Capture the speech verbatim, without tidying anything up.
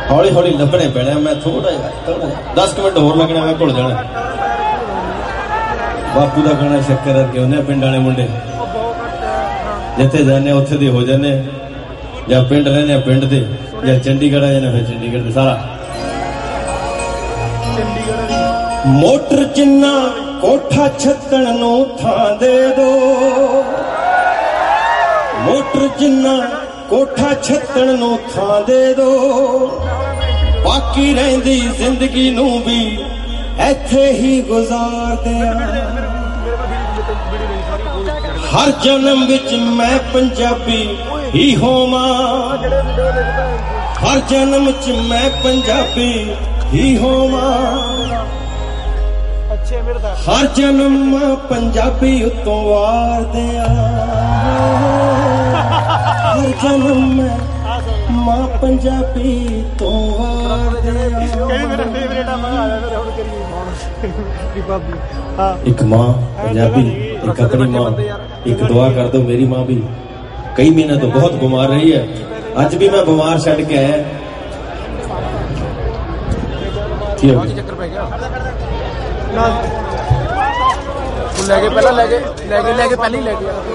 हौली हौली लभने पैने। मैं थोड़ा थोड़ा दस मिनट होर लगने मैं घुल जाना। बापू का गाना शक्कर अरगे होने पिंड वाले मुंडे जिथे जाने उत्थे दे हो जाने या पिंड रहने पिंड दे या चंडीगढ़ आ जाने फिर चंडीगढ़ दे सारा। मोटर जिन्ना कोठा छत्तण नू थां दे दो। मोटर जिन्ना कोठा छत्तण नू थां दे दो। बाकी रहिंदी जिंदगी नू भी इत्थे ही गुजार दियां। हर जन्म विच मैं पंजाबी ही होवां। हर जन्म च मैं पंजाबी ही होवां। हर जन्म पंजाबी उतों वार दियां। हर जन्म मां पंजाबी तो वार दियां। एक मां पंजाबी एक अपनी मां। एक दुआ कर दो मेरी मां भी कई महीने तो बहुत बीमार रही है। अज भी मैं बीमार छड़ के आया। लेके पहला लेके लेके लेके पहले ही लेके